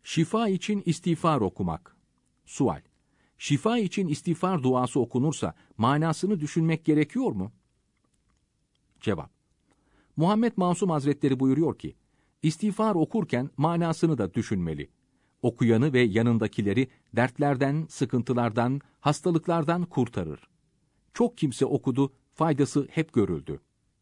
Şifa için istiğfar okumak. Sual: Şifa için istiğfar duası okunursa manasını düşünmek gerekiyor mu? Cevap: Muhammed Masum Hazretleri buyuruyor ki, istiğfar okurken manasını da düşünmeli. Okuyanı ve yanındakileri dertlerden, sıkıntılardan, hastalıklardan kurtarır. Çok kimse okudu, faydası hep görüldü.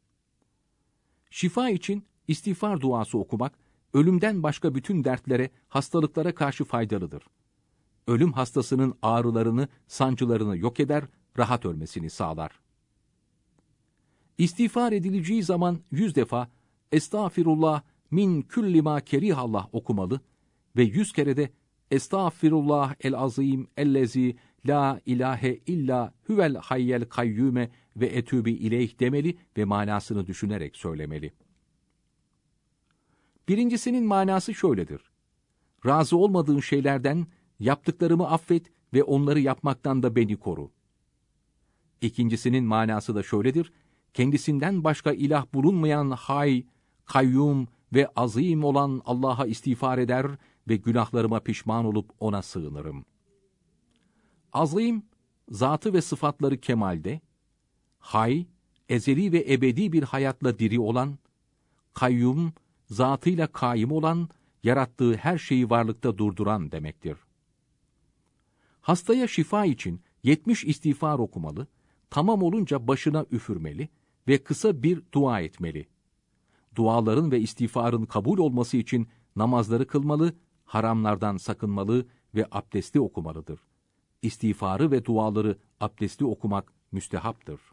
Şifa için istiğfar duası okumak, ölümden başka bütün dertlere, hastalıklara karşı faydalıdır. Ölüm hastasının ağrılarını, sancılarını yok eder, rahat ölmesini sağlar. İstiğfar edileceği zaman 100 defa Estağfirullah min külli ma kerihallah okumalı ve 100 kere de Estağfirullah el-azim ellezi la ilahe illa huvel hayyel kayyume ve etûbü ileyh demeli ve manasını düşünerek söylemeli. Birincisinin manası şöyledir: Razı olmadığın şeylerden yaptıklarımı affet ve onları yapmaktan da beni koru. İkincisinin manası da şöyledir: Kendisinden başka ilah bulunmayan hay, kayyum ve azim olan Allah'a istiğfar eder ve günahlarıma pişman olup ona sığınırım. Azim, zatı ve sıfatları kemalde, hay, ezeli ve ebedi bir hayatla diri olan, kayyum, zatıyla kaim olan, yarattığı her şeyi varlıkta durduran demektir. Hastaya şifa için 70 istiğfar okumalı, tamam olunca başına üfürmeli ve kısa bir dua etmeli. Duaların ve istiğfarın kabul olması için namazları kılmalı, haramlardan sakınmalı ve abdestli okumalıdır. İstiğfarı ve duaları abdestli okumak müstehaptır.